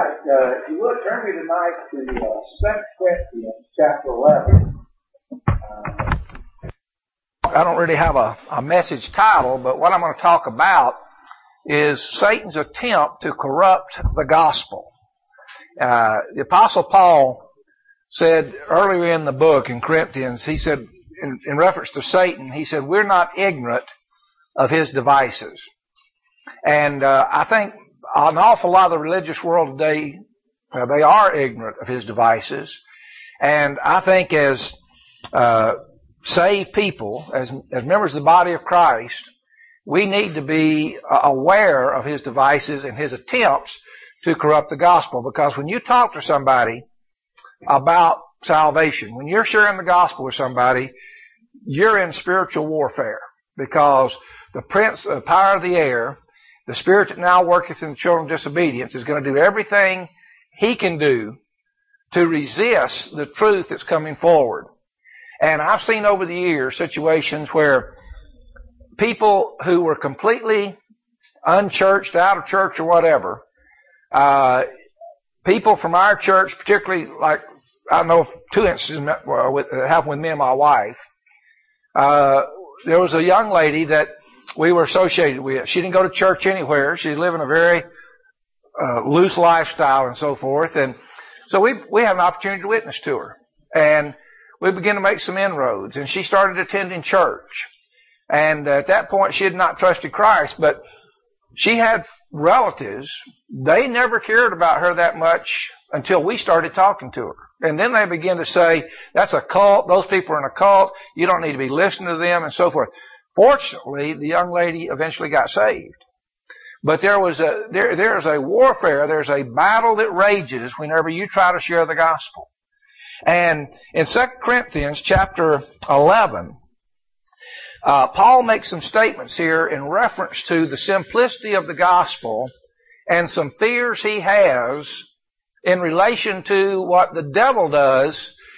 right. If you would, turn me tonight to 2 Corinthians chapter 11. I don't really have a message title, but what I'm going to talk about is Satan's attempt to corrupt the gospel. The Apostle Paul said earlier in the book in Corinthians, he said, in reference to Satan, he said, we're not ignorant of his devices. And I think an awful lot of the religious world today, they are ignorant of his devices. And I think as saved people, as members of the body of Christ, we need to be aware of his devices and his attempts to corrupt the gospel. Because when you talk to somebody about salvation, when you're sharing the gospel with somebody, you're in spiritual warfare. Because the prince, the power of the air, the spirit that now worketh in the children of disobedience, is going to do everything he can do to resist the truth that's coming forward. And I've seen over the years situations where people who were completely unchurched, out of church or whatever, people from our church, particularly, like I know of 2 instances that happened with me and my wife. There was a young lady that we were associated with. She didn't go to church anywhere. She was living a very loose lifestyle and so forth. And so we had an opportunity to witness to her. And we began to make some inroads. And she started attending church. And at that point, she had not trusted Christ. But she had relatives. They never cared about her that much until we started talking to her. And then they began to say, that's a cult. Those people are in a cult. You don't need to be listening to them and so forth. Fortunately, the young lady eventually got saved. But there's a warfare, there's a battle that rages whenever you try to share the gospel. And in 2 Corinthians chapter 11, Paul makes some statements here in reference to the simplicity of the gospel and some fears he has in relation to what the devil does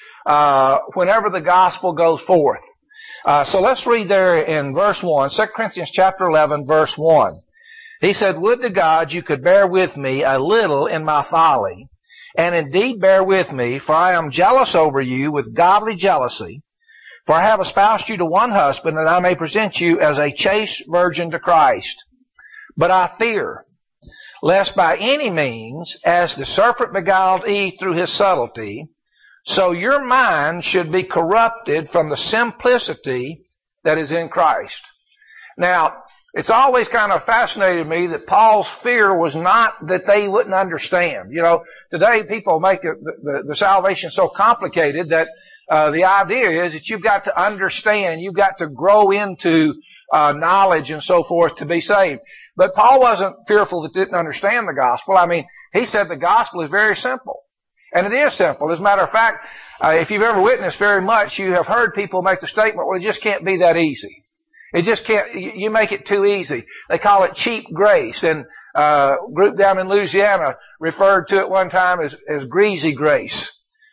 whenever the gospel goes forth. So let's read there in verse 1, 2 Corinthians chapter 11, verse 1. He said, would to God you could bear with me a little in my folly, and indeed bear with me, for I am jealous over you with godly jealousy. For I have espoused you to one husband, that I may present you as a chaste virgin to Christ. But I fear, lest by any means, as the serpent beguiled Eve through his subtlety, so your mind should be corrupted from the simplicity that is in Christ. Now, it's always kind of fascinated me that Paul's fear was not that they wouldn't understand. You know, today people make the salvation so complicated that the idea is that you've got to understand, you've got to grow into knowledge and so forth to be saved. But Paul wasn't fearful that didn't understand the gospel. I mean, he said the gospel is very simple. And it is simple. As a matter of fact, if you've ever witnessed very much, you have heard people make the statement, well, it just can't be that easy. It just can't, you make it too easy. They call it cheap grace. And a group down in Louisiana referred to it one time as greasy grace.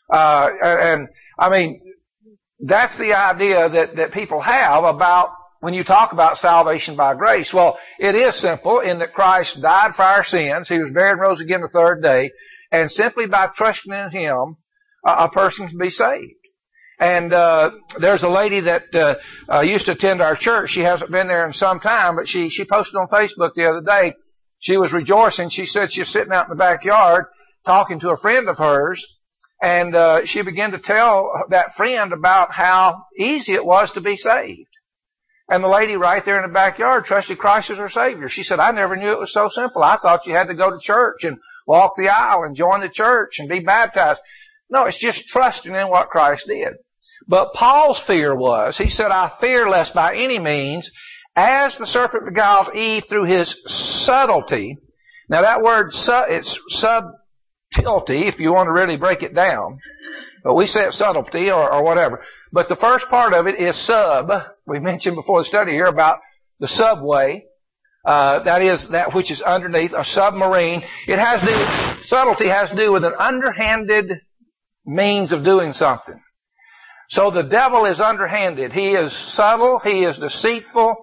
And I mean, that's the idea that people have about when you talk about salvation by grace. Well, it is simple in that Christ died for our sins. He was buried and rose again the third day. And simply by trusting in Him, a person can be saved. And there's a lady that used to attend our church. She hasn't been there in some time, but she posted on Facebook the other day. She was rejoicing. She said she was sitting out in the backyard talking to a friend of hers, and she began to tell that friend about how easy it was to be saved. And the lady right there in the backyard trusted Christ as her Savior. She said, I never knew it was so simple. I thought you had to go to church and walk the aisle and join the church and be baptized. No, it's just trusting in what Christ did. But Paul's fear was, he said, I fear lest by any means, as the serpent beguiled Eve through his subtlety. Now that word, it's subtlety, if you want to really break it down. But we say it's subtlety or whatever. But the first part of it is sub. We mentioned before the study here about the subway. That is that which is underneath, a submarine. Subtlety has to do with an underhanded means of doing something. So the devil is underhanded. He is subtle. He is deceitful.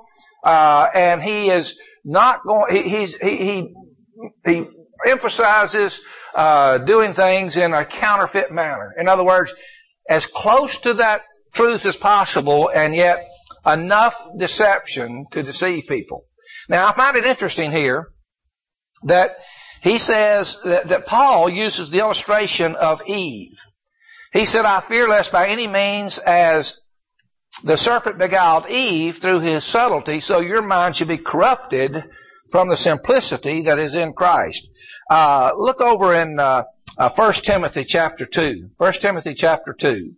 And he is not going, he emphasizes doing things in a counterfeit manner. In other words, as close to that truth as possible, and yet enough deception to deceive people. Now, I find it interesting here that he says that Paul uses the illustration of Eve. He said, I fear lest by any means as the serpent beguiled Eve through his subtlety, so your mind should be corrupted from the simplicity that is in Christ. Look over in 1 Timothy chapter 2. 1 Timothy chapter 2.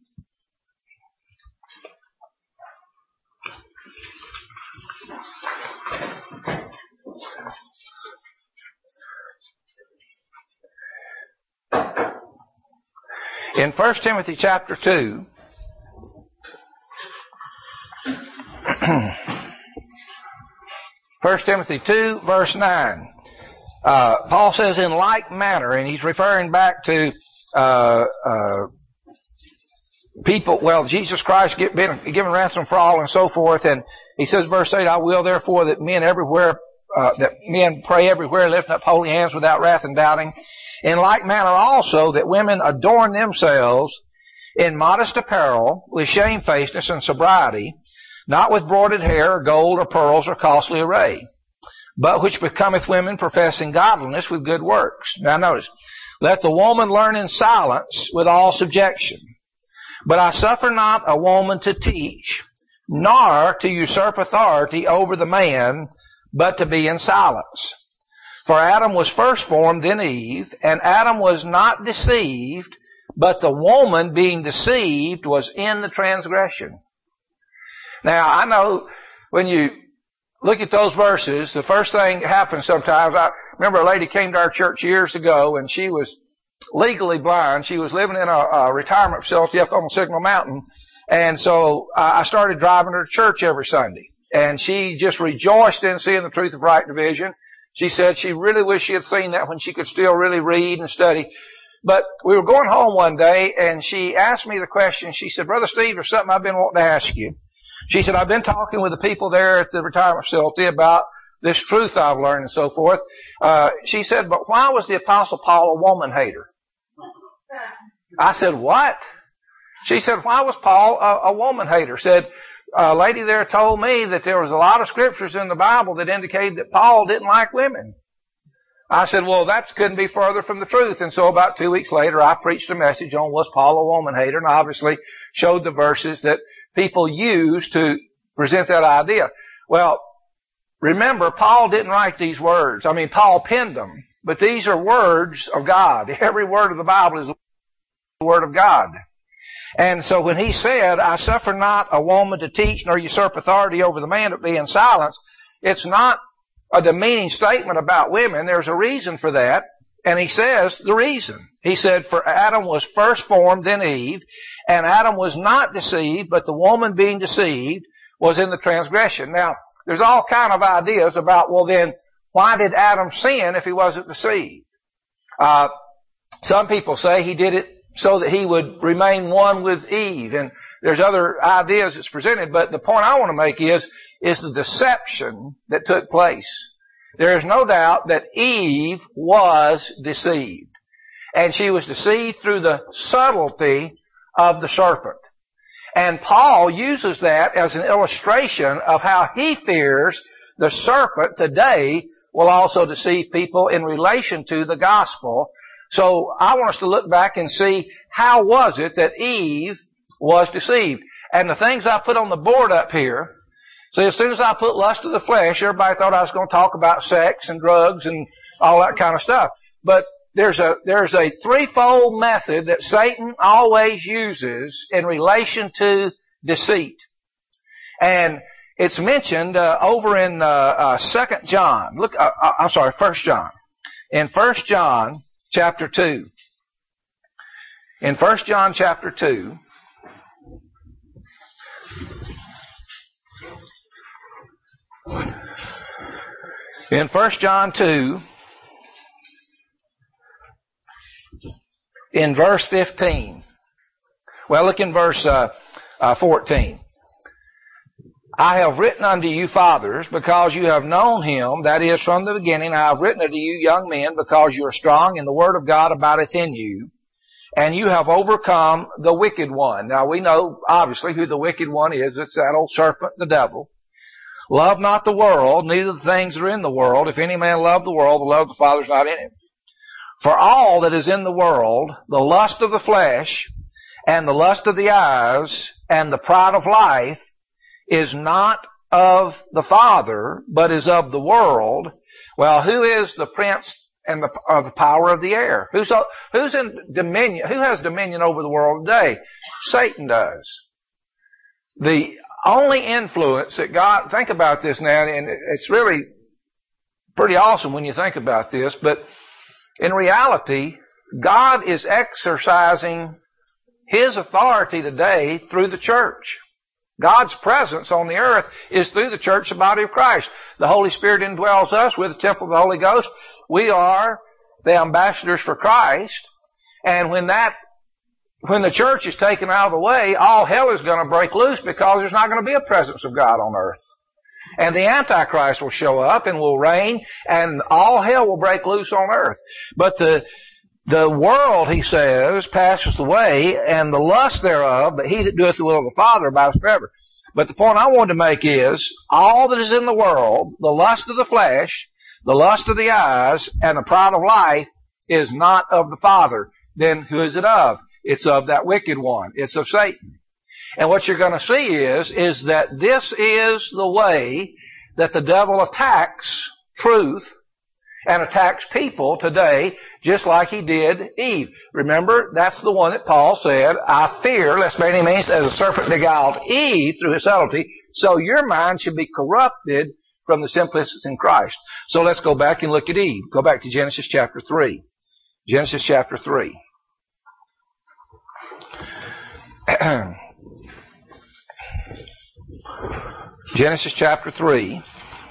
In 1 Timothy chapter 2, First Timothy 2, verse 9, Paul says, in like manner, and he's referring back to people, well, Jesus Christ been given ransom for all and so forth, and he says, verse 8, I will therefore that men pray everywhere, lifting up holy hands without wrath and doubting. In like manner also that women adorn themselves in modest apparel with shamefacedness and sobriety, not with broided hair or gold or pearls or costly array, but which becometh women professing godliness with good works. Now notice, let the woman learn in silence with all subjection. But I suffer not a woman to teach, nor to usurp authority over the man, but to be in silence. For Adam was first formed, then Eve, and Adam was not deceived, but the woman being deceived was in the transgression. Now, I know when you look at those verses, the first thing that happens sometimes, I remember a lady came to our church years ago, and she was legally blind. She was living in a retirement facility up on Signal Mountain, and so I started driving her to church every Sunday. And she just rejoiced in seeing the truth of right division. She said she really wished she had seen that when she could still really read and study. But we were going home one day, and she asked me the question. She said, Brother Steve, there's something I've been wanting to ask you. She said, I've been talking with the people there at the retirement facility about this truth I've learned and so forth. She said, but why was the Apostle Paul a woman hater? I said, what? She said, why was Paul a woman hater? Said, a lady there told me that there was a lot of scriptures in the Bible that indicated that Paul didn't like women. I said, well, that couldn't be further from the truth. And so about 2 weeks later, I preached a message on was Paul a woman hater, and I obviously showed the verses that people use to present that idea. Well, remember, Paul didn't write these words. I mean, Paul penned them, but these are words of God. Every word of the Bible is the word of God. And so when he said, I suffer not a woman to teach nor usurp authority over the man, but be in silence, it's not a demeaning statement about women. There's a reason for that. And he says the reason. He said, for Adam was first formed, then Eve, and Adam was not deceived, but the woman being deceived was in the transgression. Now, there's all kind of ideas about, well then, why did Adam sin if he wasn't deceived? Some people say he did it so that he would remain one with Eve. And there's other ideas that's presented, but the point I want to make is the deception that took place. There is no doubt that Eve was deceived. And she was deceived through the subtlety of the serpent. And Paul uses that as an illustration of how he fears the serpent today will also deceive people in relation to the gospel. So I want us to look back and see how was it that Eve was deceived. And the things I put on the board up here, see, as soon as I put lust of the flesh, everybody thought I was going to talk about sex and drugs and all that kind of stuff. But there's a threefold method that Satan always uses in relation to deceit. And it's mentioned over in 2 John. Look, 1 John. In 1 John chapter 2. In 1 John chapter 2, in 1 John 2, in verse 15. Well, look in verse 14. I have written unto you, fathers, because you have known him, that is, from the beginning. I have written unto you, young men, because you are strong, and the word of God abideth in you, and you have overcome the wicked one. Now, we know, obviously, who the wicked one is. It's that old serpent, the devil. Love not the world, neither the things that are in the world. If any man love the world, the love of the Father is not in him. For all that is in the world, the lust of the flesh, and the lust of the eyes, and the pride of life, is not of the Father, but is of the world. Well, who is the prince and the power of the air? Who's in dominion? Who has dominion over the world today? Satan does. The only influence that God, think about this now, and it's really pretty awesome when you think about this, but in reality, God is exercising His authority today through the church. God's presence on the earth is through the church, the body of Christ. The Holy Spirit indwells us with the temple of the Holy Ghost. We are the ambassadors for Christ. And when the church is taken out of the way, all hell is going to break loose because there's not going to be a presence of God on earth. And the Antichrist will show up and will reign, and all hell will break loose on earth. But the world, he says, passes away, and the lust thereof, but he that doeth the will of the Father abides forever. But the point I wanted to make is, all that is in the world, the lust of the flesh, the lust of the eyes, and the pride of life, is not of the Father. Then who is it of? It's of that wicked one. It's of Satan. And what you're going to see is that this is the way that the devil attacks truth and attacks people today, just like he did Eve. Remember, that's the one that Paul said, I fear, lest by any means, as a serpent beguiled Eve through his subtlety, so your mind should be corrupted from the simplicity in Christ. So let's go back and look at Eve. Go back to Genesis chapter 3. Genesis chapter 3. Genesis chapter 3.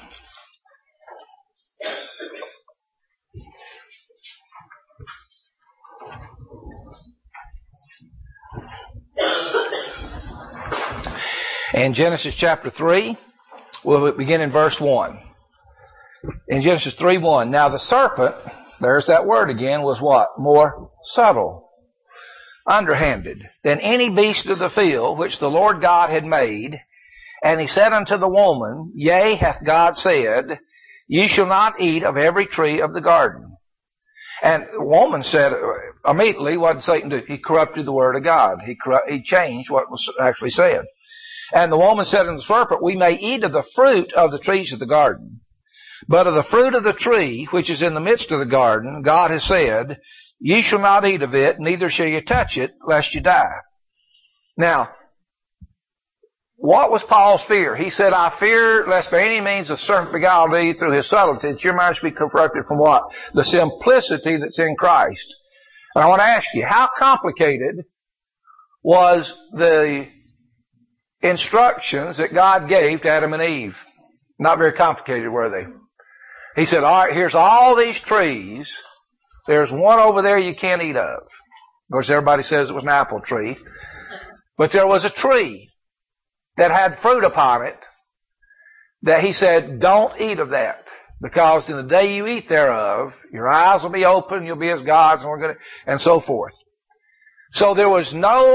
In Genesis chapter 3, we'll begin in verse 1. In Genesis 3:1, now the serpent, there's that word again, was what? More subtle, underhanded, than any beast of the field which the Lord God had made. And he said unto the woman, Yea, hath God said, Ye shall not eat of every tree of the garden. And the woman said, immediately, what did Satan do? He corrupted the word of God. He changed what was actually said. And the woman said unto the serpent, We may eat of the fruit of the trees of the garden. But of the fruit of the tree which is in the midst of the garden, God has said, Ye shall not eat of it, neither shall ye touch it, lest ye die. Now, what was Paul's fear? He said, I fear lest by any means the serpent beguile thee through his subtlety, that your mind should be corrupted from what? The simplicity that's in Christ. And I want to ask you, how complicated was the instructions that God gave to Adam and Eve? Not very complicated, were they? He said, all right, here's all these trees. There's one over there you can't eat of. Of course, everybody says it was an apple tree. But there was a tree that had fruit upon it that he said, don't eat of that. Because in the day you eat thereof, your eyes will be open, you'll be as gods, and so forth. So there was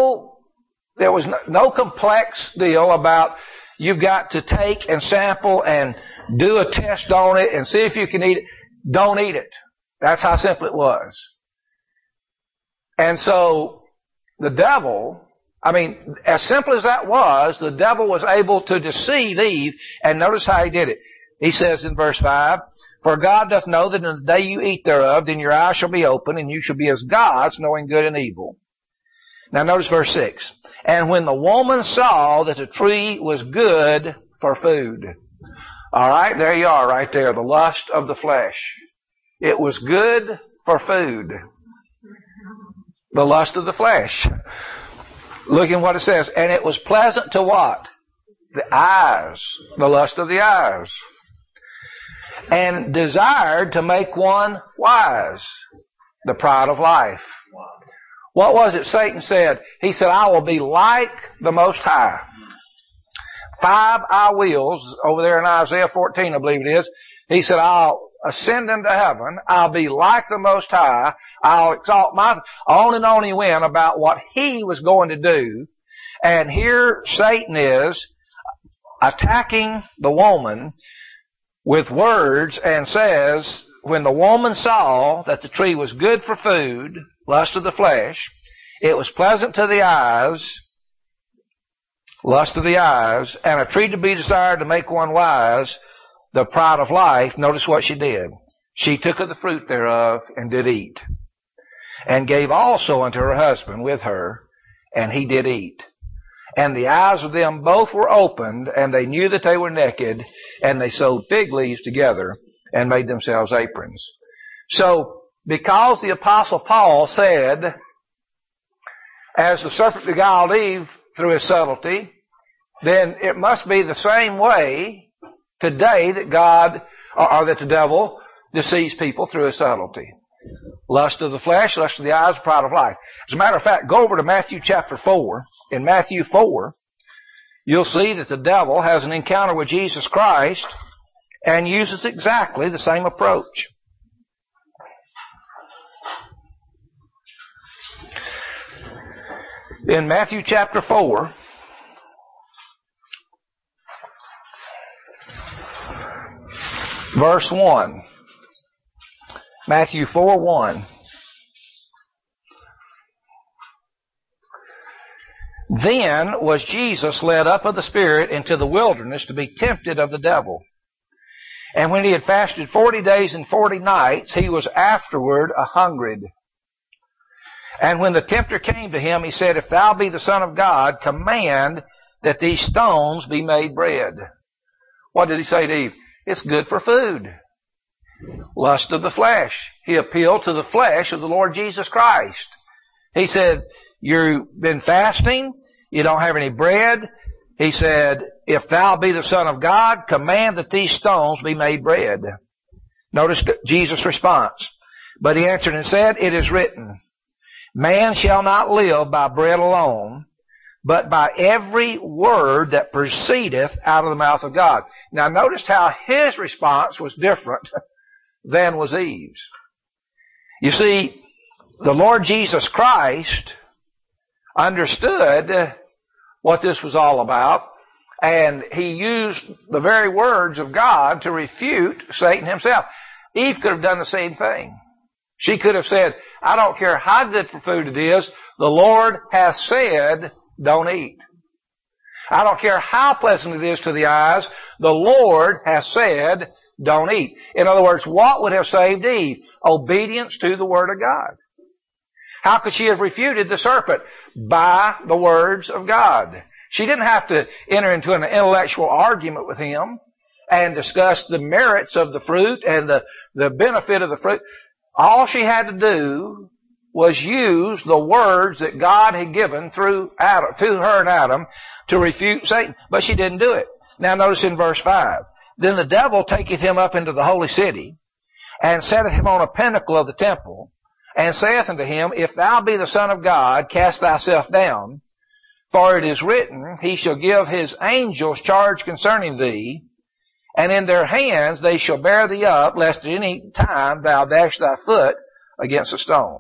no complex deal about you've got to take and sample and do a test on it and see if you can eat it. Don't eat it. That's how simple it was. And so the devil, as simple as that was, the devil was able to deceive Eve, and notice how he did it. He says in verse 5, For God doth know that in the day you eat thereof, then your eyes shall be open, and you shall be as gods, knowing good and evil. Now notice verse 6. And when the woman saw that the tree was good for food. All right, there you are right there, the lust of the flesh. It was good for food. The lust of the flesh. Look at what it says. And it was pleasant to what? The eyes. The lust of the eyes. And desired to make one wise. The pride of life. What was it Satan said? He said, I will be like the Most High. 5 I wills over there in Isaiah 14, I believe it is. He said, I'll ascend into heaven. I'll be like the Most High. I'll exalt on he went about what he was going to do. And here Satan is attacking the woman with words and says, when the woman saw that the tree was good for food, lust of the flesh, it was pleasant to the eyes, lust of the eyes, and a tree to be desired to make one wise, the pride of life, notice what she did. She took of the fruit thereof and did eat, and gave also unto her husband with her, and he did eat. And the eyes of them both were opened, and they knew that they were naked, and they sewed fig leaves together and made themselves aprons. So, because the Apostle Paul said, as the serpent beguiled Eve through his subtlety, then it must be the same way today that God, or that the devil deceives people through his subtlety. Lust of the flesh, lust of the eyes, pride of life. As a matter of fact, go over to Matthew chapter 4. In Matthew 4, you'll see that the devil has an encounter with Jesus Christ and uses exactly the same approach. In Matthew chapter 4, verse 1. Matthew 4:1. Then was Jesus led up of the Spirit into the wilderness to be tempted of the devil. And when he had fasted 40 days and 40 nights, he was afterward a-hungry. And when the tempter came to him, he said, If thou be the Son of God, command that these stones be made bread. What did he say to Eve? It's good for food. Lust of the flesh. He appealed to the flesh of the Lord Jesus Christ. He said, You've been fasting. You don't have any bread. He said, If thou be the Son of God, command that these stones be made bread. Notice Jesus' response. But he answered and said, It is written, Man shall not live by bread alone, but by every word that proceedeth out of the mouth of God. Now notice how his response was different than was Eve's. You see, the Lord Jesus Christ understood what this was all about, and he used the very words of God to refute Satan himself. Eve could have done the same thing. She could have said, I don't care how good for food it is, the Lord hath said, don't eat. I don't care how pleasant it is to the eyes, the Lord hath said, don't eat. In other words, what would have saved Eve? Obedience to the Word of God. How could she have refuted the serpent? By the words of God. She didn't have to enter into an intellectual argument with him and discuss the merits of the fruit and the benefit of the fruit. All she had to do was use the words that God had given through Adam, to her and Adam, to refute Satan. But she didn't do it. Now notice in verse 5. Then the devil taketh him up into the holy city, and setteth him on a pinnacle of the temple, and saith unto him, If thou be the Son of God, cast thyself down, for it is written, He shall give His angels charge concerning thee, and in their hands they shall bear thee up, lest at any time thou dash thy foot against a stone.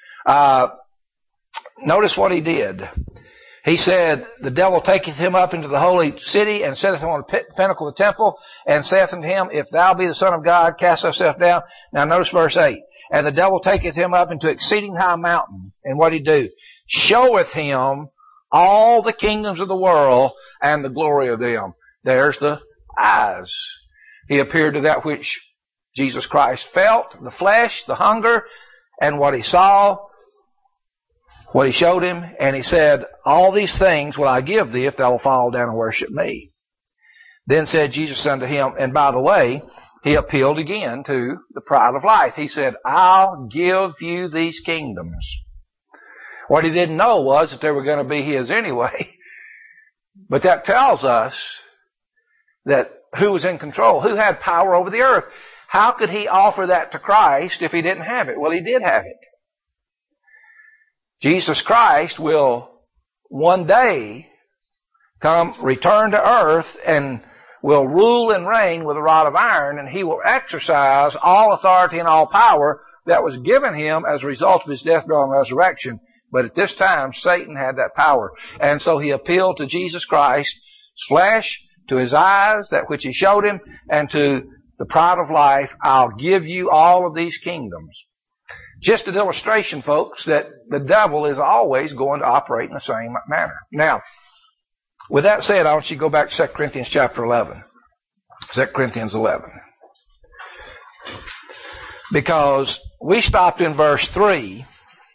Notice what he did. He said, The devil taketh him up into the holy city, and setteth him on a pinnacle of the temple, and saith unto him, If thou be the Son of God, cast thyself down. Now notice verse 8. And the devil taketh him up into exceeding high mountain. And what he do? Showeth him all the kingdoms of the world and the glory of them. There's the eyes. He appeared to that which Jesus Christ felt, the flesh, the hunger, and what he saw, what he showed him, and he said, All these things will I give thee if thou wilt fall down and worship me. Then said Jesus unto him, and by the way, he appealed again to the pride of life. He said, I'll give you these kingdoms. What he didn't know was that they were going to be his anyway. But that tells us that who was in control, who had power over the earth. How could he offer that to Christ if he didn't have it? Well, he did have it. Jesus Christ will one day return to earth and will rule and reign with a rod of iron, and he will exercise all authority and all power that was given him as a result of his death, burial, and resurrection. But at this time, Satan had that power. And so he appealed to Jesus Christ's flesh, to his eyes, that which he showed him, and to the pride of life. I'll give you all of these kingdoms. Just an illustration, folks, that the devil is always going to operate in the same manner. Now, with that said, I want you to go back to 2 Corinthians chapter 11. 2 Corinthians 11. Because we stopped in verse 3.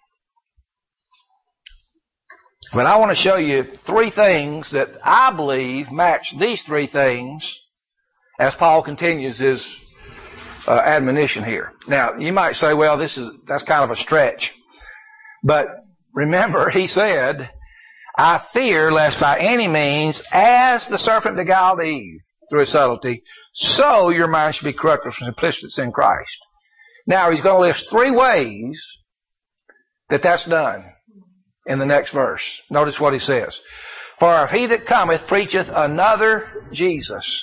But I want to show you three things that I believe match these three things as Paul continues his admonition here. Now, you might say, well, that's kind of a stretch. But remember, he said, I fear lest by any means, as the serpent beguiled Eve through his subtlety, so your mind should be corrupted from simplicity that's in Christ. Now, he's going to list three ways that that's done in the next verse. Notice what he says. For if he that cometh preacheth another Jesus.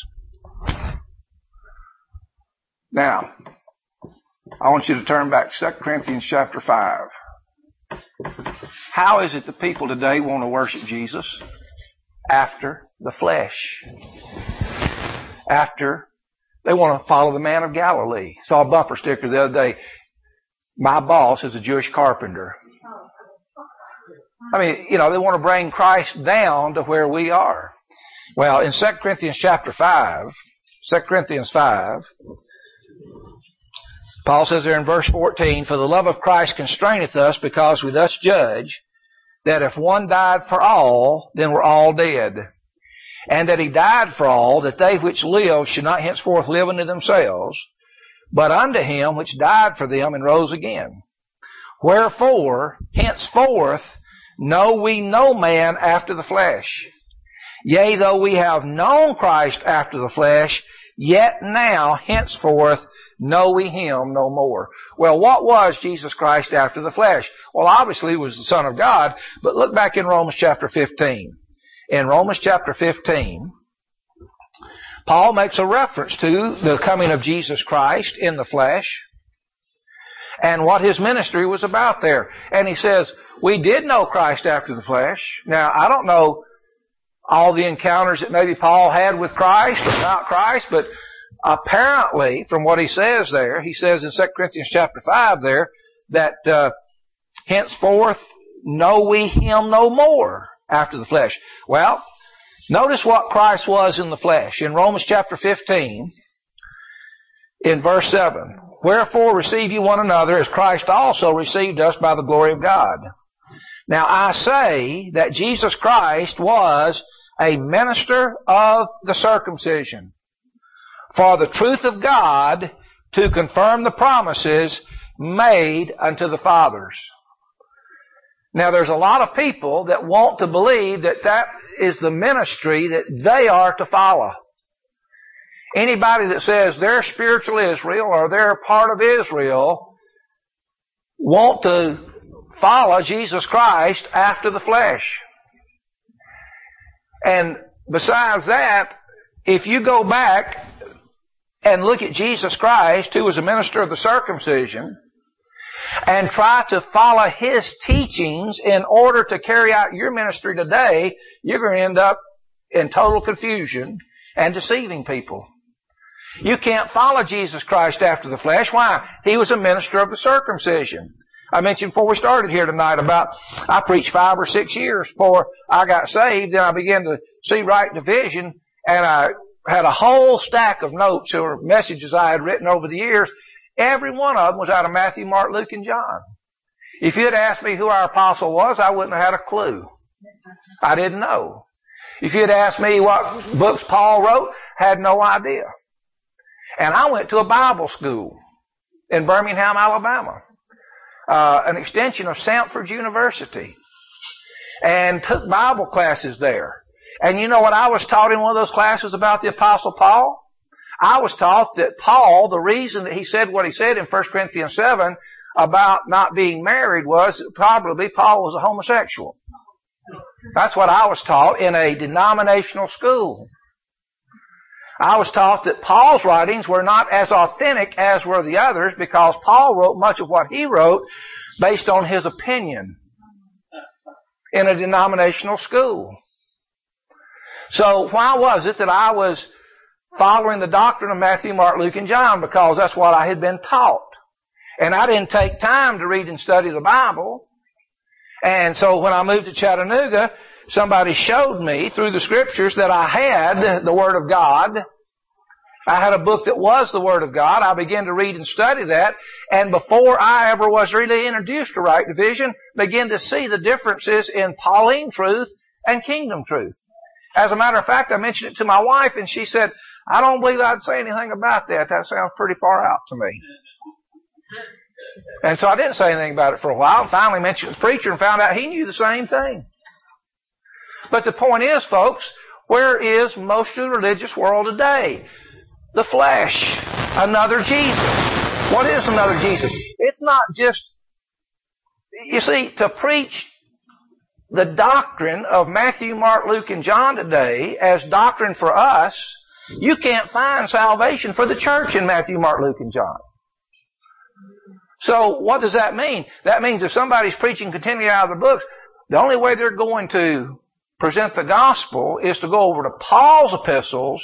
Now, I want you to turn back to 2 Corinthians chapter 5. How is it the people today want to worship Jesus? After the flesh. After they want to follow the man of Galilee. Saw a bumper sticker the other day. My boss is a Jewish carpenter. I mean, they want to bring Christ down to where we are. Well, in 2 Corinthians chapter 5, 2 Corinthians 5, Paul says there in verse 14, for the love of Christ constraineth us, because we thus judge that if one died for all, then we're all dead. And that he died for all, that they which live should not henceforth live unto themselves, but unto him which died for them and rose again. Wherefore, henceforth, know we no man after the flesh. Yea, though we have known Christ after the flesh, yet now, henceforth, know we him no more. Well, what was Jesus Christ after the flesh? Well, obviously he was the Son of God, but look back in Romans chapter 15. In Romans chapter 15, Paul makes a reference to the coming of Jesus Christ in the flesh and what his ministry was about there. And he says, we did know Christ after the flesh. Now, I don't know all the encounters that maybe Paul had with Christ or not Christ, but apparently, from what he says there, he says in 2 Corinthians chapter 5 there, that henceforth know we him no more after the flesh. Well, notice what Christ was in the flesh. In Romans chapter 15, in verse 7, wherefore receive ye one another as Christ also received us by the glory of God. Now I say that Jesus Christ was a minister of the circumcision, for the truth of God to confirm the promises made unto the fathers. Now there's a lot of people that want to believe that that is the ministry that they are to follow. Anybody that says they're spiritual Israel or they're a part of Israel want to follow Jesus Christ after the flesh. And besides that, if you go back and look at Jesus Christ, who was a minister of the circumcision, and try to follow his teachings in order to carry out your ministry today, you're going to end up in total confusion and deceiving people. You can't follow Jesus Christ after the flesh. Why? He was a minister of the circumcision. I mentioned before we started here tonight about I preached 5 or 6 years before I got saved, and I began to see right division, and I had a whole stack of notes or messages I had written over the years. Every one of them was out of Matthew, Mark, Luke, and John. If you'd asked me who our apostle was, I wouldn't have had a clue. I didn't know. If you'd asked me what books Paul wrote, had no idea. And I went to a Bible school in Birmingham, Alabama, an extension of Samford University, and took Bible classes there. And you know what I was taught in one of those classes about the Apostle Paul? I was taught that Paul, the reason that he said what he said in 1 Corinthians 7 about not being married was that probably Paul was a homosexual. That's what I was taught in a denominational school. I was taught that Paul's writings were not as authentic as were the others because Paul wrote much of what he wrote based on his opinion in a denominational school. So why was it that I was following the doctrine of Matthew, Mark, Luke, and John? Because that's what I had been taught. And I didn't take time to read and study the Bible. And so when I moved to Chattanooga, somebody showed me through the Scriptures that I had the Word of God. I had a book that was the Word of God. I began to read and study that. And before I ever was really introduced to right division, began to see the differences in Pauline truth and kingdom truth. As a matter of fact, I mentioned it to my wife, and she said, I don't believe I'd say anything about that. That sounds pretty far out to me. And so I didn't say anything about it for a while. Finally mentioned the preacher and found out he knew the same thing. But the point is, folks, where is most of the religious world today? The flesh. Another Jesus. What is another Jesus? It's not just, you see, to preach the doctrine of Matthew, Mark, Luke, and John today as doctrine for us, you can't find salvation for the church in Matthew, Mark, Luke, and John. So what does that mean? That means if somebody's preaching continually out of the books, the only way they're going to present the gospel is to go over to Paul's epistles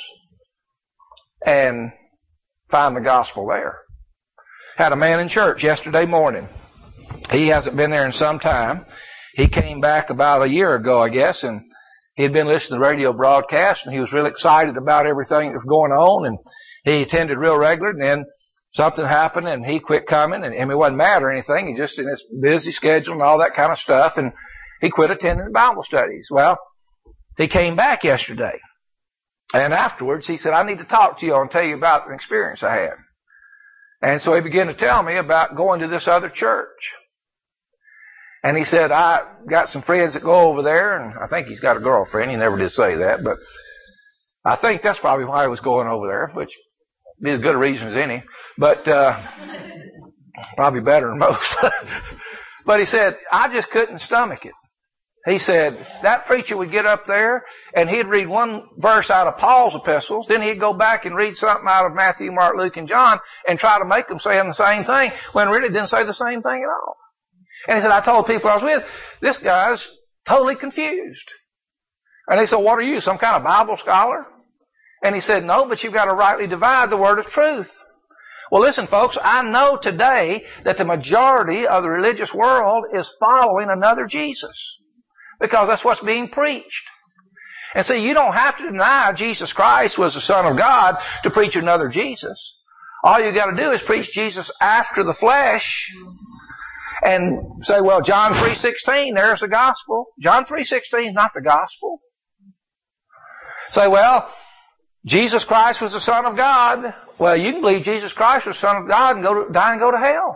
and find the gospel there. Had a man in church yesterday morning. He hasn't been there in some time. He came back about a year ago, I guess, and he had been listening to the radio broadcast, and he was really excited about everything that was going on, and he attended real regular, and then something happened, and he quit coming, and it wasn't mad or anything. He just in his busy schedule and all that kind of stuff, and he quit attending the Bible studies. Well, he came back yesterday, and afterwards he said, I need to talk to you and tell you about an experience I had. And so he began to tell me about going to this other church. And he said, I got some friends that go over there, and I think he's got a girlfriend. He never did say that, but I think that's probably why he was going over there, which is as good a reason as any, but probably better than most. But he said, I just couldn't stomach it. He said, that preacher would get up there, and he'd read one verse out of Paul's epistles, then he'd go back and read something out of Matthew, Mark, Luke, and John, and try to make them saying the same thing, when really didn't say the same thing at all. And he said, I told people I was with, this guy's totally confused. And they said, what are you, some kind of Bible scholar? And he said, no, but you've got to rightly divide the word of truth. Well, listen, folks, I know today that the majority of the religious world is following another Jesus, because that's what's being preached. And see, you don't have to deny Jesus Christ was the Son of God to preach another Jesus. All you got to do is preach Jesus after the flesh and say, well, John 3:16, there's the gospel. John 3:16 is not the gospel. Say, well, Jesus Christ was the Son of God. Well, you can believe Jesus Christ was the Son of God and die and go to hell.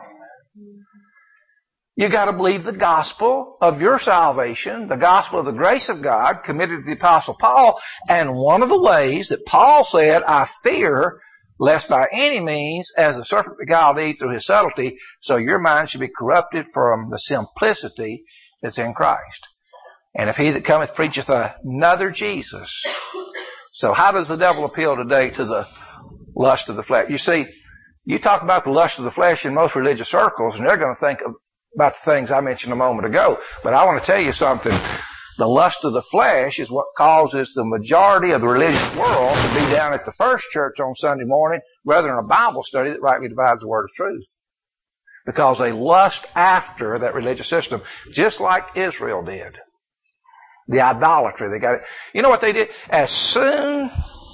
You got to believe the gospel of your salvation, the gospel of the grace of God committed to the Apostle Paul. And one of the ways that Paul said, I fear lest by any means, as the serpent beguiled Eve through his subtlety, so your mind should be corrupted from the simplicity that's in Christ. And if he that cometh preacheth another Jesus. So how does the devil appeal today to the lust of the flesh? You see, you talk about the lust of the flesh in most religious circles, and they're going to think about the things I mentioned a moment ago. But I want to tell you something. The lust of the flesh is what causes the majority of the religious world to be down at the first church on Sunday morning rather than a Bible study that rightly divides the word of truth. Because they lust after that religious system, just like Israel did. The idolatry, they got it. You know what they did? As soon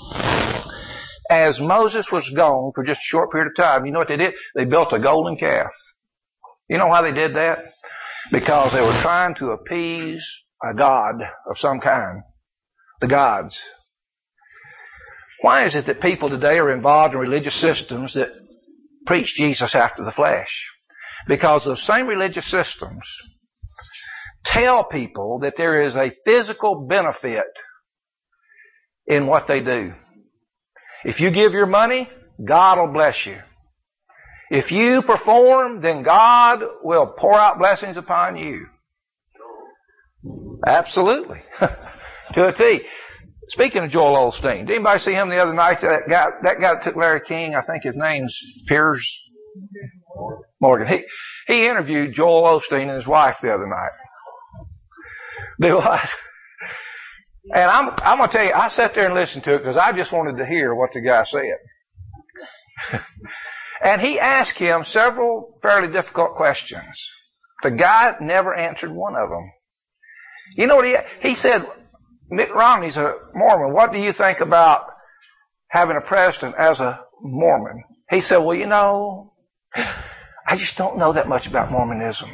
as Moses was gone for just a short period of time, you know what they did? They built a golden calf. You know why they did that? Because they were trying to appease a god of some kind. The gods. Why is it that people today are involved in religious systems that preach Jesus after the flesh? Because those same religious systems tell people that there is a physical benefit in what they do. If you give your money, God will bless you. If you perform, then God will pour out blessings upon you. Absolutely. To a T. Speaking of Joel Osteen, did anybody see him the other night? That guy that took Larry King, I think his name's Piers Morgan. He interviewed Joel Osteen and his wife the other night. Do what? And I'm going to tell you, I sat there and listened to it because I just wanted to hear what the guy said. And he asked him several fairly difficult questions. The guy never answered one of them. You know what he said? Mitt Romney's a Mormon. What do you think about having a president as a Mormon? He said, well, you know, I just don't know that much about Mormonism.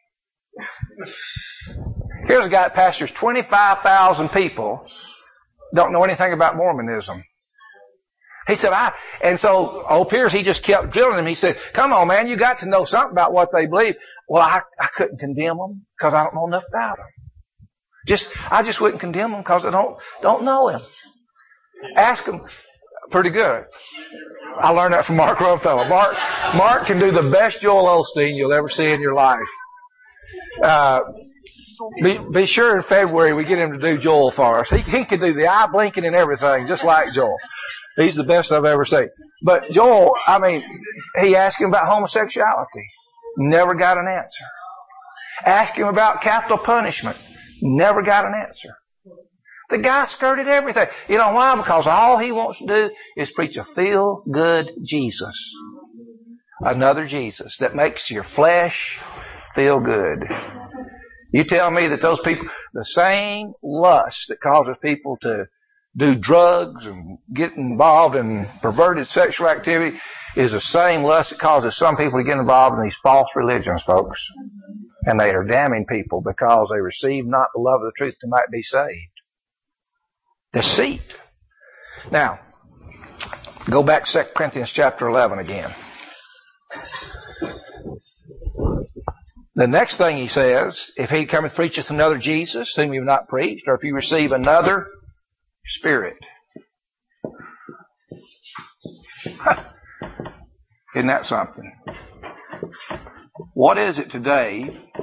Here's a guy that pastors 25,000 people, don't know anything about Mormonism. He said, and so old Pierce, he just kept drilling him. He said, come on, man, you got to know something about what they believe. Well, I couldn't condemn them because I don't know enough about them. I just wouldn't condemn them because I don't know him. Ask him. Pretty good. I learned that from Mark Ruffalo. Mark can do the best Joel Osteen you'll ever see in your life. Be sure in February we get him to do Joel for us. He can do the eye blinking and everything, just like Joel. He's the best I've ever seen. But Joel, he asked him about homosexuality. Never got an answer. Asked him about capital punishment. Never got an answer. The guy skirted everything. You know why? Because all he wants to do is preach a feel-good Jesus. Another Jesus that makes your flesh feel good. You tell me that those people, the same lust that causes people to do drugs and get involved in perverted sexual activity is the same lust that causes some people to get involved in these false religions, folks. And they are damning people because they receive not the love of the truth that might be saved. Deceit. Now, go back to 2 Corinthians chapter 11 again. The next thing he says, if he cometh preacheth another Jesus, whom you have not preached, or if you receive another Spirit. Isn't that something? What is it today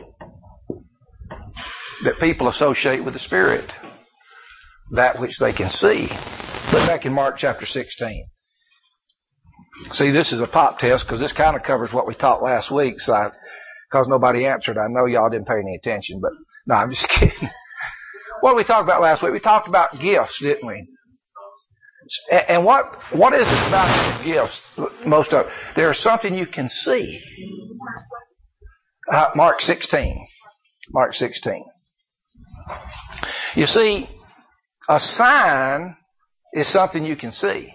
that people associate with the Spirit? That which they can see. Look back in Mark chapter 16. See, this is a pop test because this kind of covers what we taught last week. So because nobody answered, I know y'all didn't pay any attention. But no, I'm just kidding. What did we talk about last week? We talked about gifts, didn't we? And what is it about the gifts? Most of it. There's something you can see. Mark 16. Mark 16. You see, a sign is something you can see.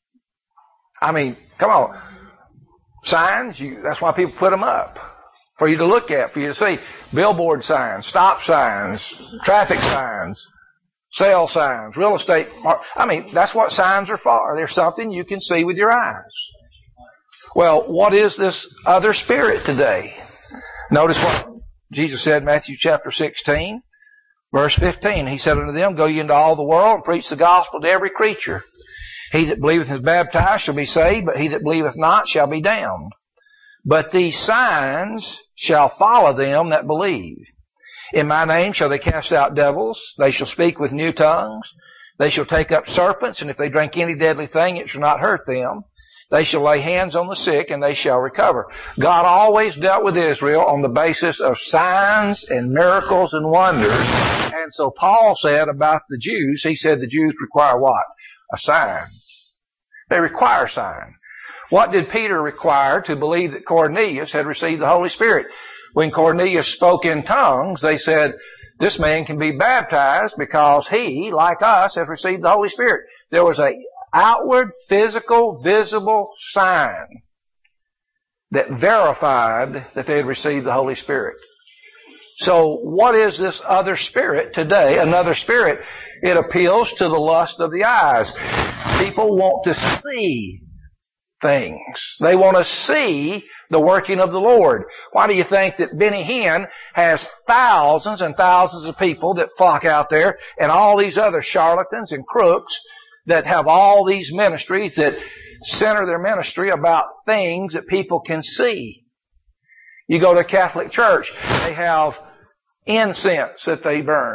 Come on. Signs, that's why people put them up. For you to look at, for you to see. Billboard signs, stop signs, traffic signs, sale signs, real estate. That's what signs are for. They're something you can see with your eyes. Well, what is this other spirit today? Notice what Jesus said in Matthew chapter 16, verse 15. He said unto them, go ye into all the world and preach the gospel to every creature. He that believeth and is baptized shall be saved, but he that believeth not shall be damned. But these signs shall follow them that believe. In my name shall they cast out devils. They shall speak with new tongues. They shall take up serpents, and if they drink any deadly thing, it shall not hurt them. They shall lay hands on the sick, and they shall recover. God always dealt with Israel on the basis of signs and miracles and wonders. And so Paul said about the Jews, he said the Jews require what? A sign. They require a sign. What did Peter require to believe that Cornelius had received the Holy Spirit? When Cornelius spoke in tongues, they said, this man can be baptized because he, like us, has received the Holy Spirit. There was an outward, physical, visible sign that verified that they had received the Holy Spirit. So what is this other spirit today? Another spirit. It appeals to the lust of the eyes. People want to see things. They want to see the working of the Lord. Why do you think that Benny Hinn has thousands and thousands of people that flock out there and all these other charlatans and crooks that have all these ministries that center their ministry about things that people can see? You go to a Catholic church, they have incense that they burn.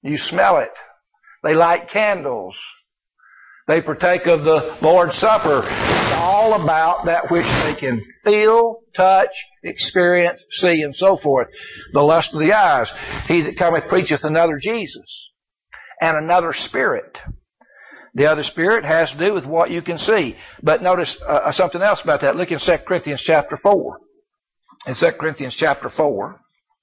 You smell it. They light candles. They partake of the Lord's Supper. It's all about that which they can feel, touch, experience, see, and so forth. The lust of the eyes. He that cometh preacheth another Jesus and another spirit. The other spirit has to do with what you can see. But notice something else about that. Look in 2 Corinthians chapter 4. In 2 Corinthians chapter 4.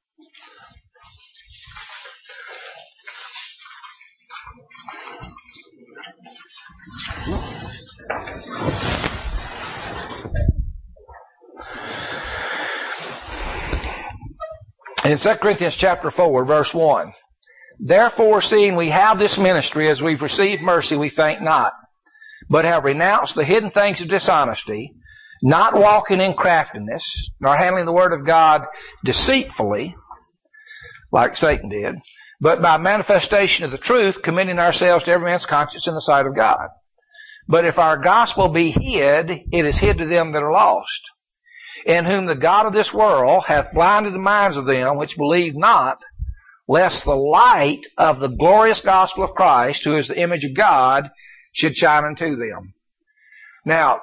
In 2 Corinthians chapter 4, verse 1. Therefore, seeing we have this ministry, as we've received mercy, we faint not, but have renounced the hidden things of dishonesty, not walking in craftiness, nor handling the word of God deceitfully, like Satan did, but by manifestation of the truth, committing ourselves to every man's conscience in the sight of God. But if our gospel be hid, it is hid to them that are lost, in whom the God of this world hath blinded the minds of them which believe not, lest the light of the glorious gospel of Christ, who is the image of God, should shine unto them. Now,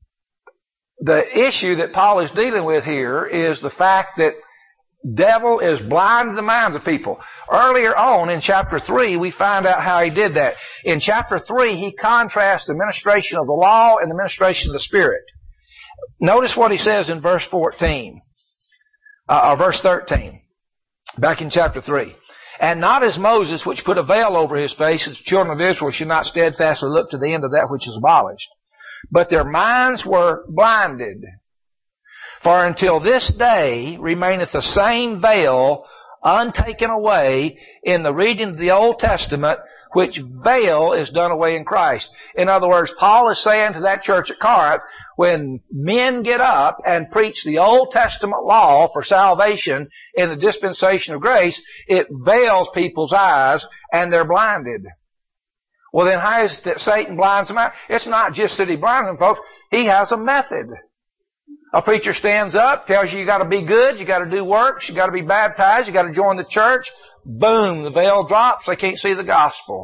the issue that Paul is dealing with here is the fact that devil is blind to the minds of people. Earlier on in chapter 3, we find out how he did that. In chapter 3, he contrasts the ministration of the law and the ministration of the Spirit. Notice what he says in verse 14, or verse 13, back in chapter 3. And not as Moses, which put a veil over his face, that the children of Israel should not steadfastly look to the end of that which is abolished. But their minds were blinded. For until this day remaineth the same veil untaken away in the reading of the Old Testament, which veil is done away in Christ. In other words, Paul is saying to that church at Corinth, when men get up and preach the Old Testament law for salvation in the dispensation of grace, it veils people's eyes and they're blinded. Well, then how is it that Satan blinds them out? It's not just that he blinds them, folks. He has a method. A preacher stands up, tells you got to be good, you got to do works, you got to be baptized, you got to join the church. Boom, the veil drops, they can't see the gospel.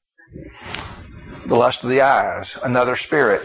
The lust of the eyes, another spirit,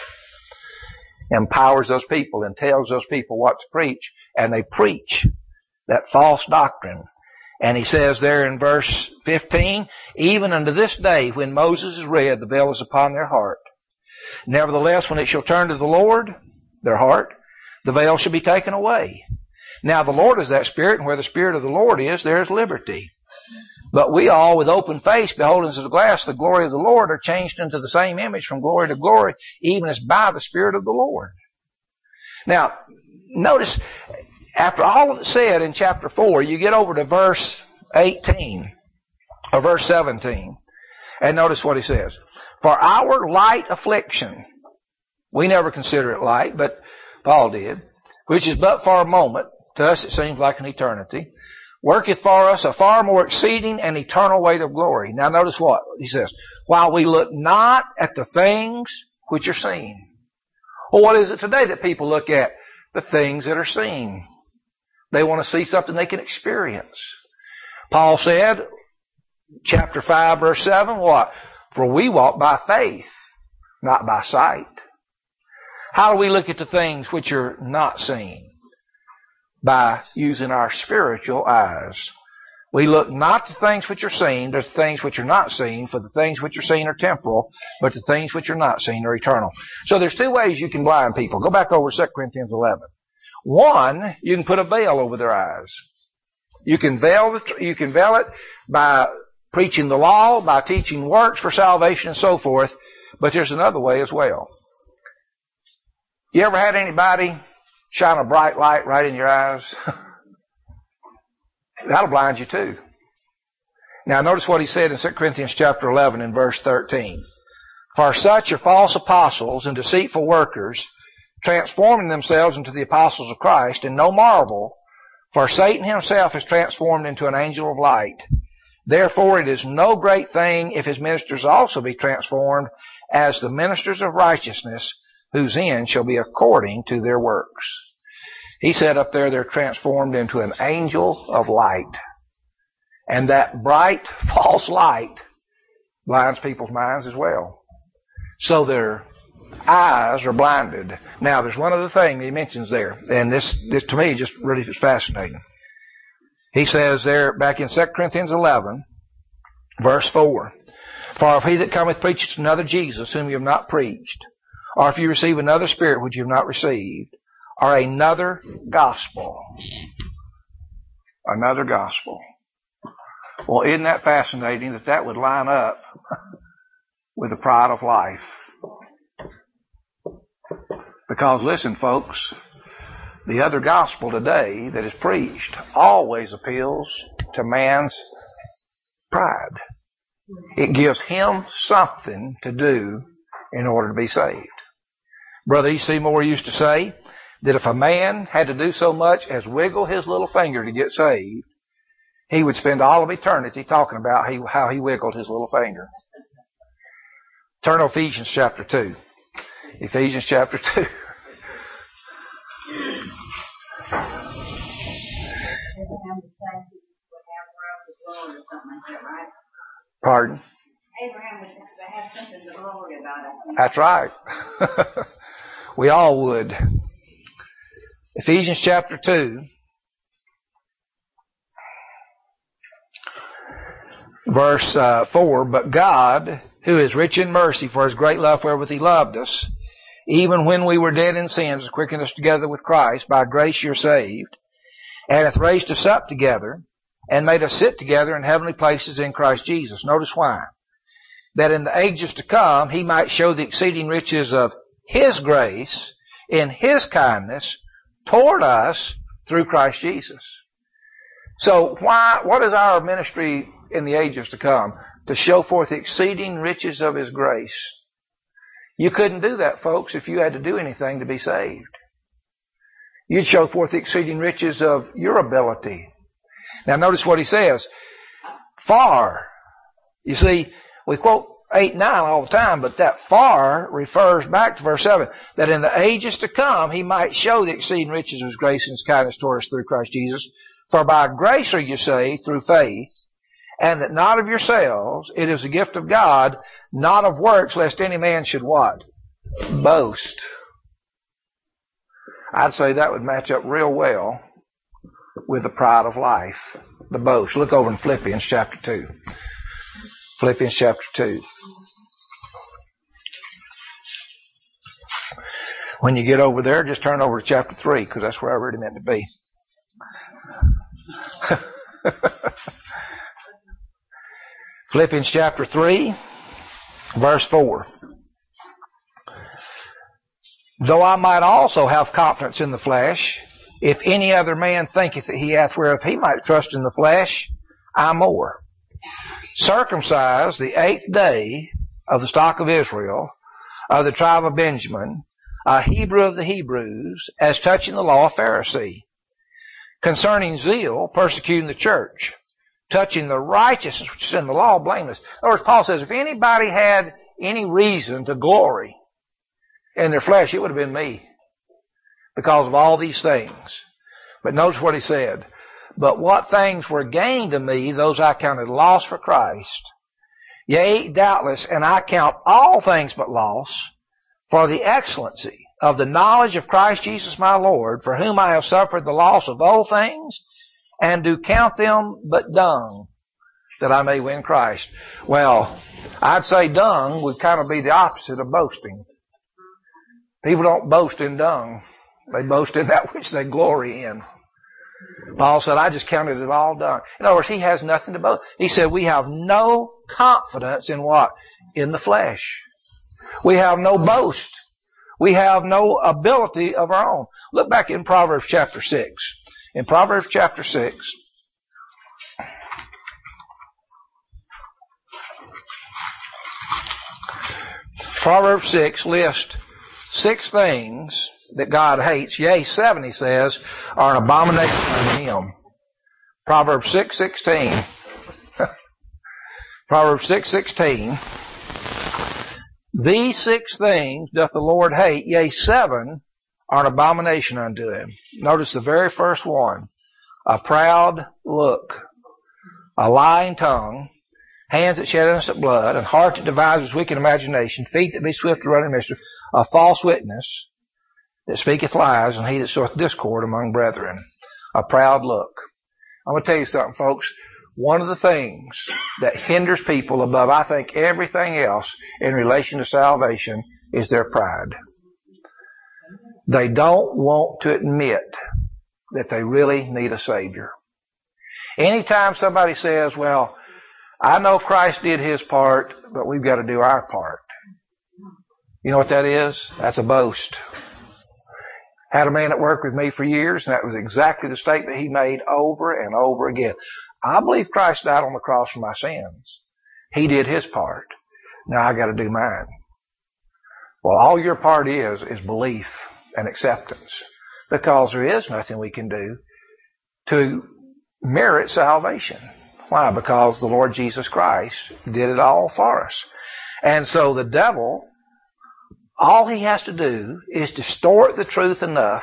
empowers those people and tells those people what to preach, and they preach that false doctrine. And he says there in verse 15, even unto this day when Moses is read, the veil is upon their heart. Nevertheless, when it shall turn to the Lord, their heart, the veil shall be taken away. Now the Lord is that Spirit, and where the Spirit of the Lord is, there is liberty. But we all, with open face, beholding as a glass the glory of the Lord, are changed into the same image from glory to glory, even as by the Spirit of the Lord. Now, notice, after all of it said in chapter 4, you get over to verse 18, or verse 17, and notice what he says. For our light affliction, we never consider it light, but Paul did, which is but for a moment, to us it seems like an eternity, worketh for us a far more exceeding and eternal weight of glory. Now notice what he says. While we look not at the things which are seen. Well, what is it today that people look at? The things that are seen. They want to see something they can experience. Paul said, chapter 5, verse 7, what? For we walk by faith, not by sight. How do we look at the things which are not seen? By using our spiritual eyes. We look not to things which are seen, to things which are not seen, for the things which are seen are temporal, but the things which are not seen are eternal. So there's two ways you can blind people. Go back over 2 Corinthians 11. One, you can put a veil over their eyes. You can veil it by preaching the law, by teaching works for salvation and so forth, but there's another way as well. You ever had anybody shine a bright light right in your eyes? That'll blind you too. Now notice what he said in 2 Corinthians chapter 11 in verse 13. For such are false apostles and deceitful workers, transforming themselves into the apostles of Christ, and no marvel, for Satan himself is transformed into an angel of light. Therefore it is no great thing if his ministers also be transformed as the ministers of righteousness, whose end shall be according to their works. He said up there they're transformed into an angel of light. And that bright, false light blinds people's minds as well. So their eyes are blinded. Now, there's one other thing he mentions there, and this to me just really is fascinating. He says there, back in 2 Corinthians 11, verse 4, "For if he that cometh preacheth another Jesus, whom you have not preached, or if you receive another spirit which you have not received, or another gospel." Another gospel. Well, isn't that fascinating that that would line up with the pride of life? Because listen, folks, the other gospel today that is preached always appeals to man's pride. It gives him something to do in order to be saved. Brother E.C. Moore used to say that if a man had to do so much as wiggle his little finger to get saved, he would spend all of eternity talking about how he wiggled his little finger. Turn to Ephesians chapter 2. Ephesians chapter 2. Pardon? Abraham would have something to glory about it. That's right. We all would. Ephesians chapter 2. Verse 4, "But God, who is rich in mercy, for his great love wherewith he loved us, even when we were dead in sins, has quickened us together with Christ. By grace you're saved, and hath raised us up together, and made us sit together in heavenly places in Christ Jesus." Notice why. "That in the ages to come he might show the exceeding riches of his grace in his kindness toward us through Christ Jesus." So what is our ministry in the ages to come? To show forth the exceeding riches of his grace. You couldn't do that, folks, if you had to do anything to be saved. You'd show forth the exceeding riches of your ability. Now notice what he says. Far. You see, we quote 8 and 9 all the time, but that far refers back to verse 7. "That in the ages to come he might show the exceeding riches of his grace and his kindness toward us through Christ Jesus. For by grace are you saved through faith, and that not of yourselves, it is a gift of God, not of works, lest any man should" what? Boast. I'd say that would match up real well with the pride of life, the boast. Look over in Philippians chapter 2. Philippians chapter 2. When you get over there, just turn over to chapter 3, because that's where I really meant to be. Philippians chapter 3, verse 4. "Though I might also have confidence in the flesh, if any other man thinketh that he hath whereof he might trust in the flesh, I more. Circumcised the 8th day of the stock of Israel, of the tribe of Benjamin, a Hebrew of the Hebrews, as touching the law, a Pharisee. Concerning zeal, persecuting the church. Touching the righteousness which is in the law, blameless." In other words, Paul says, if anybody had any reason to glory in their flesh, it would have been me, because of all these things. But notice what he said. "But what things were gained to me, those I counted loss for Christ. Yea, doubtless, and I count all things but loss, for the excellency of the knowledge of Christ Jesus my Lord, for whom I have suffered the loss of all things, and do count them but dung, that I may win Christ." Well, I'd say dung would kind of be the opposite of boasting. People don't boast in dung. They boast in that which they glory in. Paul said, I just counted it all dung. In other words, he has nothing to boast. He said, we have no confidence in what? In the flesh. We have no boast. We have no ability of our own. Look back in Proverbs chapter 6. In Proverbs chapter 6, Proverbs 6 lists 6 things that God hates. Yea, 7, he says, are an abomination unto him. Proverbs 6:16. Proverbs 6:16. These 6 things doth the Lord hate, yea, 7 are an abomination unto him. Notice the very first one. A proud look. a lying tongue, hands that shed innocent blood, and heart that devises wicked imagination, feet that be swift to run in mischief, a false witness that speaketh lies, and he that soweth discord among brethren, a proud look. I'm going to tell you something, folks. One of the things that hinders people above, I think, everything else in relation to salvation is their pride. They don't want to admit that they really need a Savior. Anytime somebody says, well, I know Christ did His part, but we've got to do our part. You know what that is? That's a boast. Had a man that worked with me for years, and that was exactly the statement he made over and over again. I believe Christ died on the cross for my sins. He did His part. Now I got to do mine. Well, all your part is belief and acceptance, because there is nothing we can do to merit salvation. Why? Because the Lord Jesus Christ did it all for us. And so the devil, all he has to do is distort the truth enough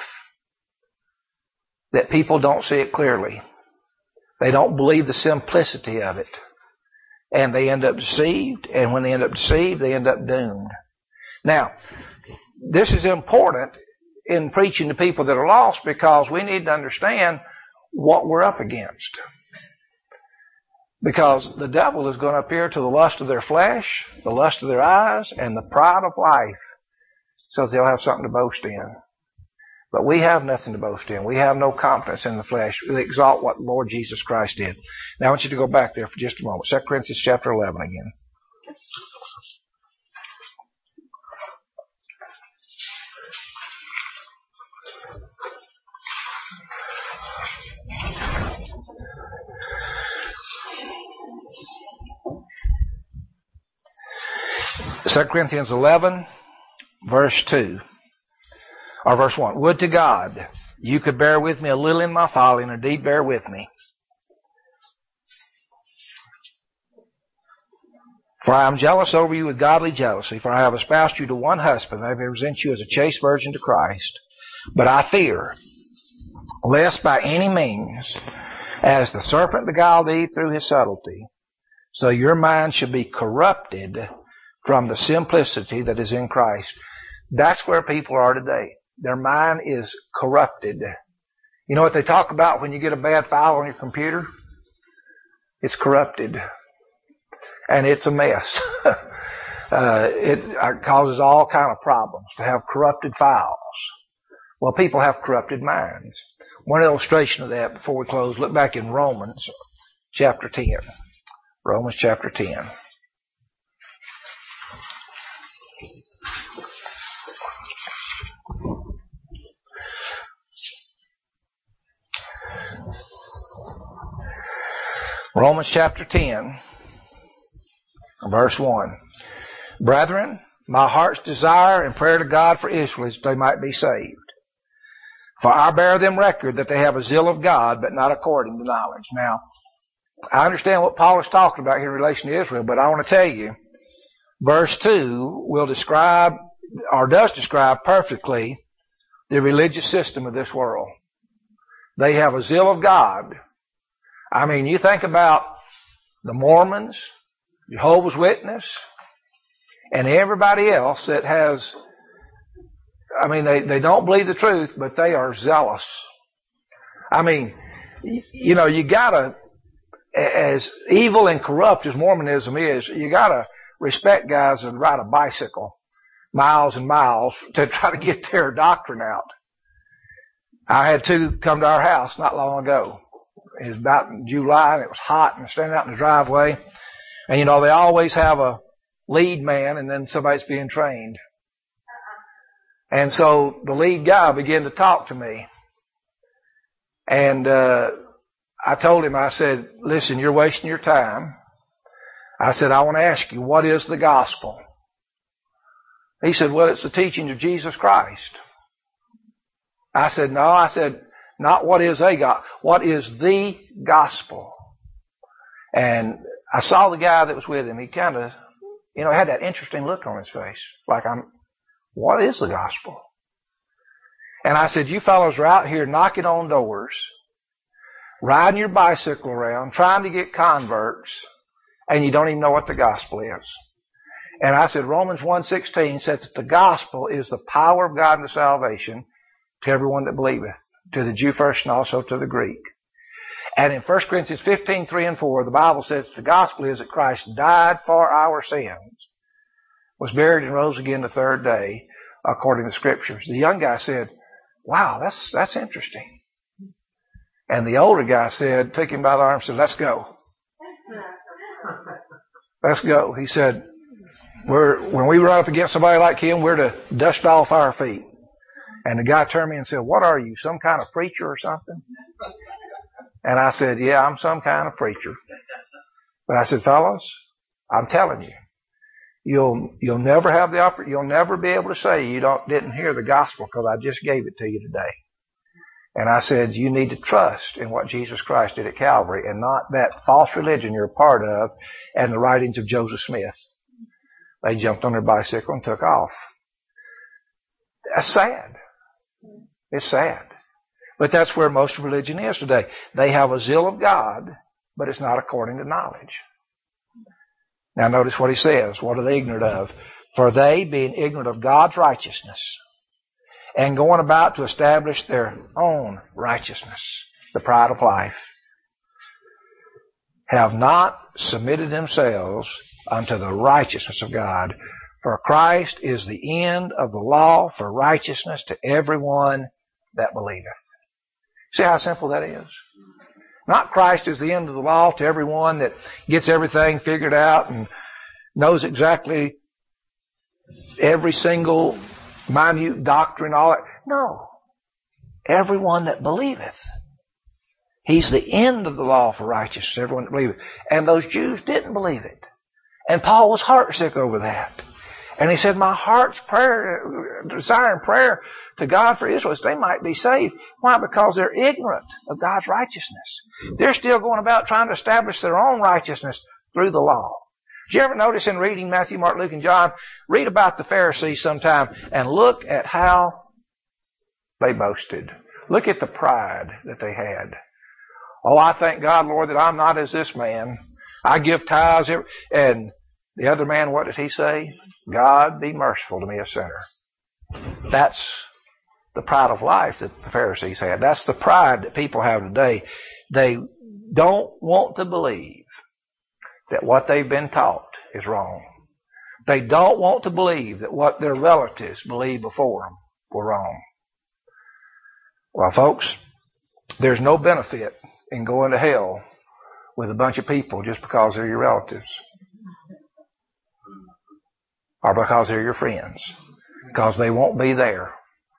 that people don't see it clearly. They don't believe the simplicity of it. And they end up deceived. And when they end up deceived, they end up doomed. Now, this is important in preaching to people that are lost, because we need to understand what we're up against. Because the devil is going to appear to the lust of their flesh, the lust of their eyes, and the pride of life, so that they'll have something to boast in. But we have nothing to boast in. We have no confidence in the flesh. We exalt what the Lord Jesus Christ did. Now I want you to go back there for just a moment. 2 Corinthians chapter 11 again. Second Corinthians 11, verse 2. Or verse 1. Would to God you could bear with me a little in my folly, and indeed bear with me. For I am jealous over you with godly jealousy, for I have espoused you to one husband, and I present you as a chaste virgin to Christ. But I fear, lest by any means, as the serpent beguiled Eve through his subtlety, so your mind should be corrupted from the simplicity that is in Christ. That's where people are today. Their mind is corrupted. You know what they talk about when you get a bad file on your computer? It's corrupted. And it's a mess. It causes all kind of problems to have corrupted files. Well, people have corrupted minds. One illustration of that before we close, look back in Romans chapter 10. Romans chapter 10. Romans chapter 10, verse 1. Brethren, my heart's desire and prayer to God for Israel is that they might be saved. For I bear them record that they have a zeal of God, but not according to knowledge. Now, I understand what Paul is talking about here in relation to Israel, but I want to tell you, verse 2 will describe, or does describe perfectly, the religious system of this world. They have a zeal of God. I mean, you think about the Mormons, Jehovah's Witness, and everybody else that has, I mean, they don't believe the truth, but they are zealous. I mean, you know, you gotta, as evil and corrupt as Mormonism is, you gotta respect guys that ride a bicycle miles and miles to try to get their doctrine out. I had two come to our house not long ago. It was about in July, and it was hot, and standing out in the driveway. And, you know, they always have a lead man, and then somebody's being trained. And so the lead guy began to talk to me. And I told him, I said, listen, you're wasting your time. I said, I want to ask you, what is the gospel? He said, well, it's the teachings of Jesus Christ. I said, no. I said, not what is a God. What is the gospel? And I saw the guy that was with him. He kind of, you know, had that interesting look on his face. Like, what is the gospel? And I said, you fellows are out here knocking on doors, riding your bicycle around, trying to get converts, and you don't even know what the gospel is. And I said, Romans 1:16 says that the gospel is the power of God unto salvation to everyone that believeth, to the Jew first and also to the Greek. And in 1 Corinthians 15:3 and 4, the Bible says the gospel is that Christ died for our sins, was buried and rose again the third day, according to the Scriptures. The young guy said, wow, that's interesting. And the older guy said, took him by the arm and said, let's go. Let's go. He said, when we run up against somebody like him, we're to dust off our feet. And the guy turned to me and said, what are you, some kind of preacher or something? And I said, yeah, I'm some kind of preacher. But I said, fellas, I'm telling you, you'll never have the opportunity, you'll never be able to say you didn't hear the gospel because I just gave it to you today. And I said, you need to trust in what Jesus Christ did at Calvary and not that false religion you're a part of and the writings of Joseph Smith. They jumped on their bicycle and took off. That's sad. It's sad. But that's where most of religion is today. They have a zeal of God, but it's not according to knowledge. Now notice what he says. What are they ignorant of? For they, being ignorant of God's righteousness, and going about to establish their own righteousness, the pride of life, have not submitted themselves unto the righteousness of God. For Christ is the end of the law for righteousness to everyone that believeth. See how simple that is? Not Christ is the end of the law to everyone that gets everything figured out and knows exactly every single minute doctrine, all that. No. Everyone that believeth. He's the end of the law for righteousness, everyone that believeth. And those Jews didn't believe it. And Paul was heartsick over that. And he said, my heart's prayer, desire and prayer to God for Israel is they might be saved. Why? Because they're ignorant of God's righteousness. They're still going about trying to establish their own righteousness through the law. Did you ever notice in reading Matthew, Mark, Luke, and John, read about the Pharisees sometime and look at how they boasted. Look at the pride that they had. Oh, I thank God, Lord, that I'm not as this man. I give tithes. And the other man, what did he say? God be merciful to me, a sinner. That's the pride of life that the Pharisees had. That's the pride that people have today. They don't want to believe that what they've been taught is wrong. They don't want to believe that what their relatives believed before them were wrong. Well, folks, there's no benefit in going to hell with a bunch of people just because they're your relatives. Or because they're your friends. Because they won't be there.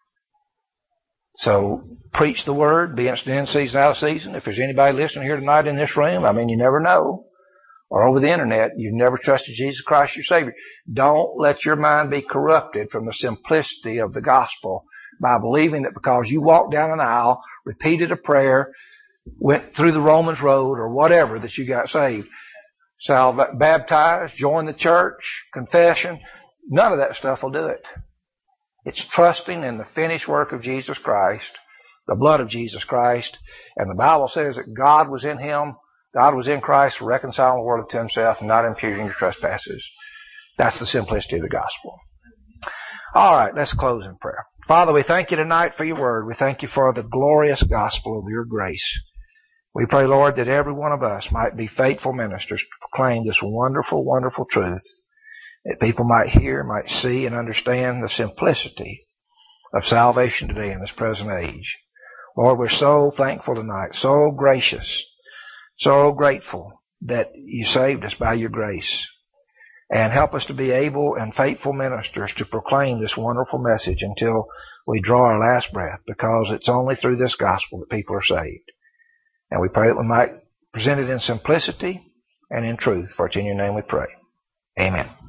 So, preach the word, be instant in season, out of season. If there's anybody listening here tonight in this room, you never know. Or over the internet, you've never trusted Jesus Christ your Savior. Don't let your mind be corrupted from the simplicity of the gospel by believing that because you walked down an aisle, repeated a prayer, went through the Romans road or whatever that you got saved. Baptized, join the church, confession, none of that stuff will do it. It's trusting in the finished work of Jesus Christ, the blood of Jesus Christ, and the Bible says that God was in Him, God was in Christ, reconciling the world to Himself and not imputing your trespasses. That's the simplicity of the gospel. All right, let's close in prayer. Father, we thank you tonight for your word. We thank you for the glorious gospel of your grace. We pray, Lord, that every one of us might be faithful ministers to proclaim this wonderful, wonderful truth, that people might hear, might see, and understand the simplicity of salvation today in this present age. Lord, we're so thankful tonight, so gracious, so grateful that you saved us by your grace. And help us to be able and faithful ministers to proclaim this wonderful message until we draw our last breath, because it's only through this gospel that people are saved. And we pray that we might present it in simplicity and in truth. For it's in your name we pray. Amen.